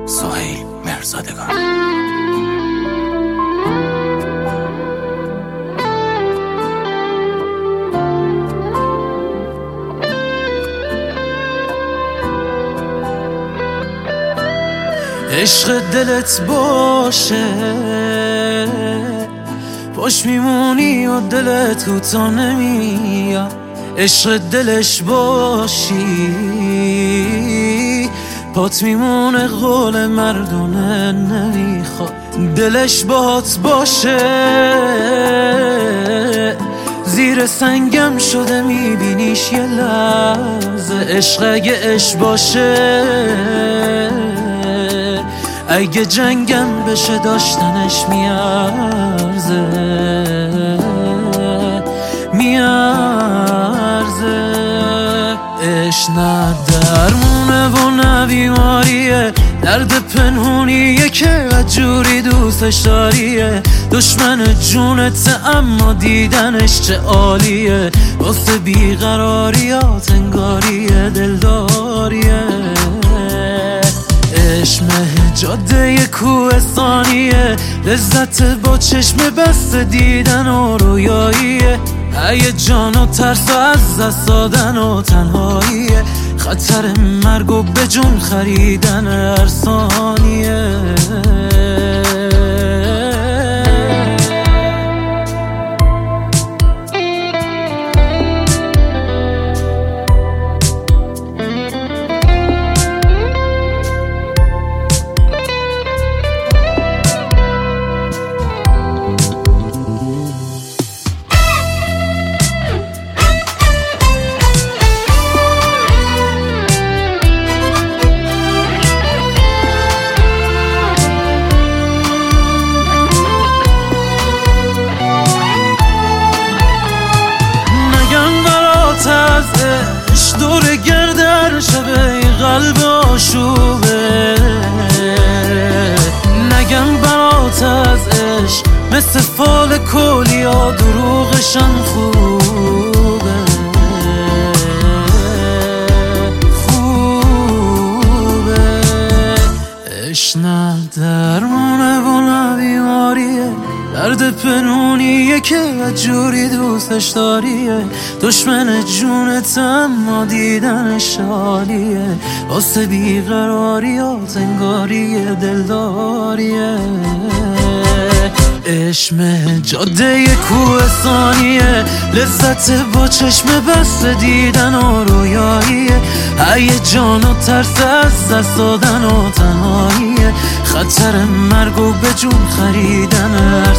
سهیل مرزادگان. عشق دلت باشه پاش میمونی و دلت کوتا نمیاد، عشق دلش باشی پات میمونه، قول مردونه نمیخواد. دلش باهات باشه زیر سنگم شده میبینیش یه لحظه، عشق اگه عشق باشه اگه جنگم بشه داشتنش میارزه عشق نه درمونه و نه بیماریه، درد پنهونیه که جوری دوستش داریه، دشمن جونت اما دیدنش چه عالیه، واسه بیقراریات انگاریه دلداریه. عشق جاده کوهستانیه، لذت با چشم بسته دیدن و رویاییه، هیجان و ترس و از دست دادن و تنهاییه، خطر مرگ و به جون خریدن هر ثانیه. دور گردر شبه قلب آشوبه، نگم برات از عشق مثل فال کلیا دروغشم خوبه عشق نه درمونه و نه بیماریه، درد پنونیه که جوری دوستش داریه، دشمن جونت اما دیدنش حالیه، واسه بیقراریات انگاریه دلداریه. عشق جاده کوهستانیه، لذت با چشم بسته دیدن و رویاییه، هیجان و ترس از دست دادن و تنهاییه، خطر مرگ و به جون خریدن